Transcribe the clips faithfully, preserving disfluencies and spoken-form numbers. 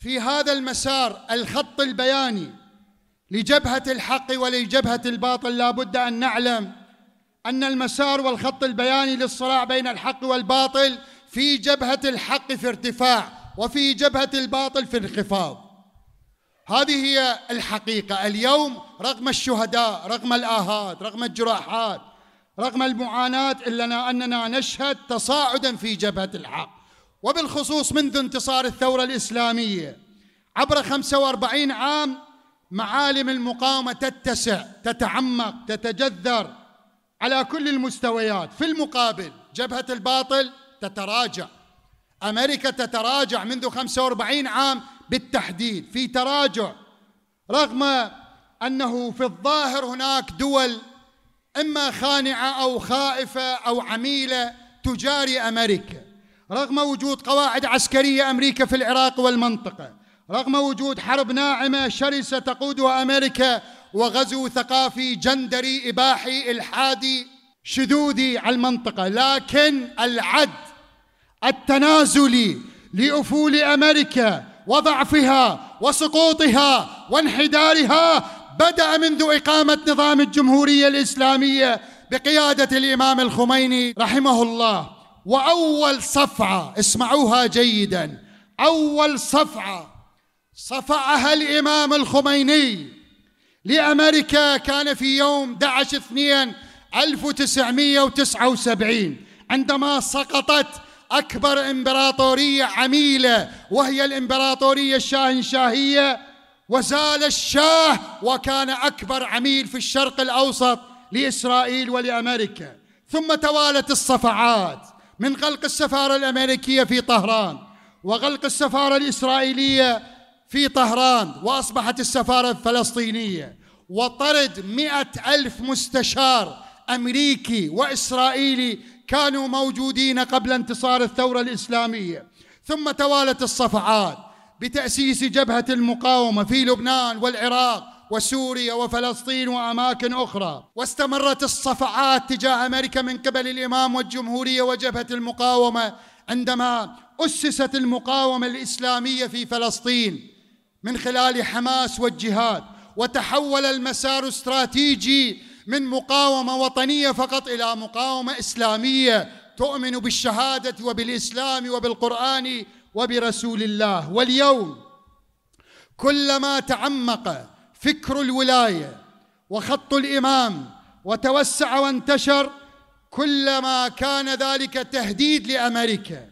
في هذا المسار الخط البياني لجبهة الحق ولجبهة الباطل، لا بد أن نعلم أن المسار والخط البياني للصراع بين الحق والباطل في جبهة الحق في ارتفاع، وفي جبهة الباطل في انخفاض. هذه هي الحقيقة اليوم، رغم الشهداء، رغم الآهات، رغم الجراحات، رغم المعاناة، إلا أننا نشهد تصاعدا في جبهة الحق. وبالخصوص منذ انتصار الثورة الإسلامية عبر خمسة وأربعين عام معالم المقاومة تتسع، تتعمق، تتجذر على كل المستويات. في المقابل جبهة الباطل تتراجع. أمريكا تتراجع منذ خمسة وأربعين عام بالتحديد، في تراجع، رغم أنه في الظاهر هناك دول إما خانعة أو خائفة أو عميلة تجاري أمريكا، رغم وجود قواعد عسكرية أمريكا في العراق والمنطقة، رغم وجود حرب ناعمة شرسة تقودها أمريكا، وغزو ثقافي جندري إباحي إلحادي شذوذي على المنطقة. لكن العد التنازلي لأفول أمريكا وضعفها وسقوطها وانحدارها بدأ منذ إقامة نظام الجمهورية الإسلامية بقيادة الإمام الخميني رحمه الله. وأول صفعة، اسمعوها جيدا، أول صفعة صفعها الإمام الخميني لأمريكا كان في يوم أحد عشر اثنين ألف وتسعمئة وتسعة وسبعين، عندما سقطت أكبر إمبراطورية عميلة وهي الإمبراطورية الشاهنشاهية، وزال الشاه وكان أكبر عميل في الشرق الأوسط لإسرائيل ولأمريكا. ثم توالت الصفعات من غلق السفارة الأمريكية في طهران، وغلق السفارة الإسرائيلية في طهران، وأصبحت السفارة الفلسطينية، وطرد مئة ألف مستشار أمريكي وإسرائيلي كانوا موجودين قبل انتصار الثورة الإسلامية. ثم توالت الصفعات بتأسيس جبهة المقاومة في لبنان والعراق وسوريا وفلسطين وأماكن أخرى، واستمرت الصفعات تجاه أمريكا من قبل الإمام والجمهورية وجبهة المقاومة عندما أسست المقاومة الإسلامية في فلسطين من خلال حماس والجهاد، وتحول المسار استراتيجي من مقاومة وطنية فقط إلى مقاومة إسلامية تؤمن بالشهادة وبالإسلام وبالقرآن وبرسول الله. واليوم كلما تعمق فكر الولاية وخط الإمام وتوسع وانتشر، كلما كان ذلك تهديد لأمريكا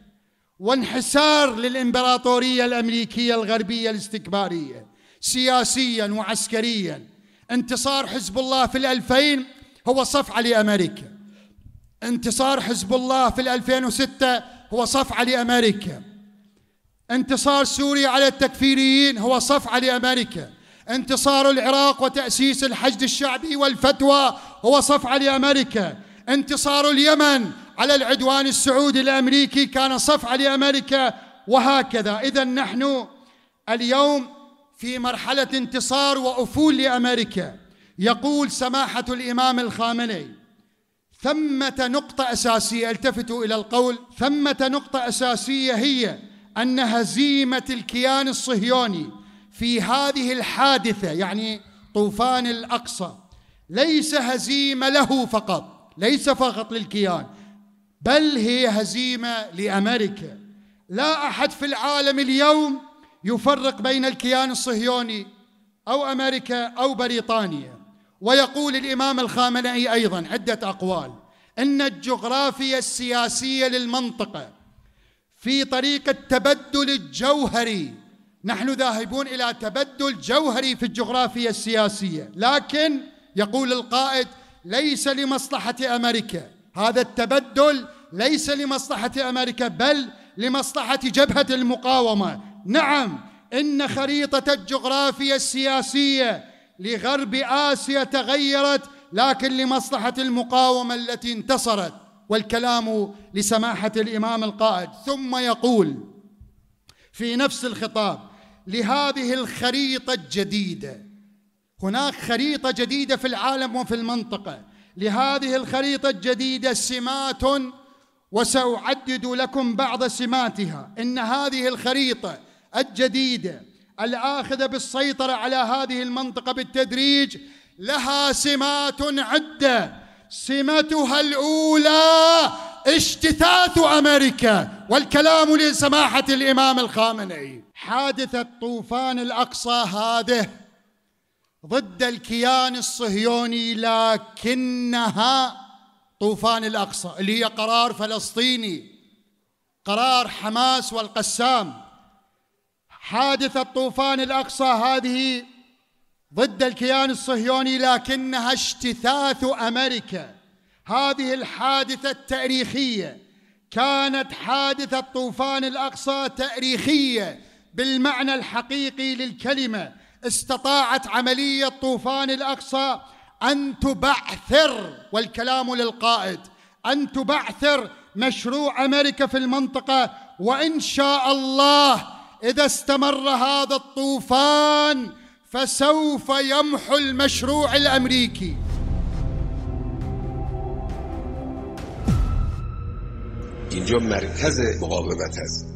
وانحسار للإمبراطورية الأمريكية الغربية الاستكبارية سياسيا وعسكريا. انتصار حزب الله في الألفين هو صفعة لأمريكا، انتصار حزب الله في الألفين وستة هو صفعة لأمريكا، انتصار سوريا على التكفيريين هو صفعة لأمريكا، انتصار العراق وتأسيس الحشد الشعبي والفتوى هو صفعة لأمريكا، انتصار اليمن على العدوان السعودي الأمريكي كان صفعة لأمريكا، وهكذا. إذن نحن اليوم في مرحلة انتصار وأفول لأمريكا. يقول سماحة الإمام الخامنئي: ثمة نقطة أساسية، التفتوا إلى القول، ثمة نقطة أساسية هي أن هزيمة الكيان الصهيوني في هذه الحادثة، يعني طوفان الأقصى، ليس هزيمة له فقط، ليس فقط للكيان، بل هي هزيمة لأمريكا. لا أحد في العالم اليوم يفرق بين الكيان الصهيوني أو أمريكا أو بريطانيا. ويقول الإمام الخامنئي أيضا عدة أقوال: إن الجغرافيا السياسية للمنطقة في طريق التبدل الجوهري، نحن ذاهبون إلى تبدل جوهري في الجغرافيا السياسية، لكن يقول القائد ليس لمصلحة أمريكا، هذا التبدل ليس لمصلحة أمريكا بل لمصلحة جبهة المقاومة. نعم، إن خريطة الجغرافيا السياسية لغرب آسيا تغيرت، لكن لمصلحة المقاومة التي انتصرت. والكلام لسماحة الإمام القائد. ثم يقول في نفس الخطاب: لهذه الخريطة الجديدة، هناك خريطة جديدة في العالم وفي المنطقة، لهذه الخريطة الجديدة سمات، وسأعدد لكم بعض سماتها. إن هذه الخريطة الجديدة الآخذة بالسيطرة على هذه المنطقة بالتدريج لها سمات عدة. سمتها الأولى اجتثاث أمريكا، والكلام لسماحة الإمام الخامنئي. حادثة طوفان الأقصى هذه ضد الكيان الصهيوني، لكنها طوفان الأقصى اللي هي قرار فلسطيني، قرار حماس والقسام. حادثة طوفان الأقصى هذه ضد الكيان الصهيوني، لكنها اجتثاث أمريكا. هذه الحادثة التاريخية كانت حادثة طوفان الأقصى تاريخية بالمعنى الحقيقي للكلمة. استطاعت عملية طوفان الأقصى أن تبعثر، والكلام للقائد، أن تبعثر مشروع أمريكا في المنطقة. وإن شاء الله إذا استمر هذا الطوفان فسوف يمحو المشروع الأمريكي. اینجا مرکز مقاومت است.